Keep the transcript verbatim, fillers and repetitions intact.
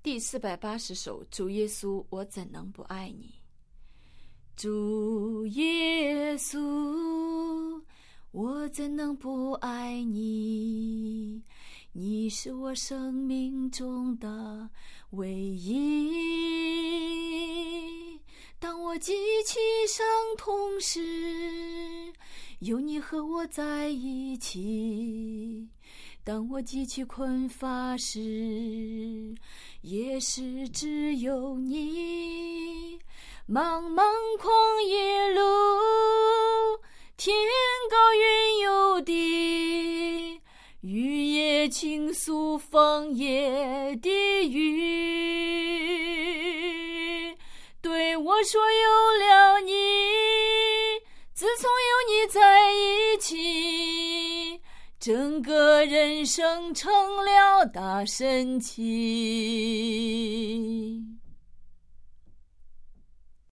第四百八十首，主耶稣，我怎能不爱你？主耶稣，我怎能不爱你？你是我生命中的唯一。当我记起伤痛时，有你和我在一起；当我记起困乏时，也是只有你。茫茫旷野路，天高云有地，雨夜倾诉放野的雨，对我说有了你，自从有你在一起，整个人生成了大神奇。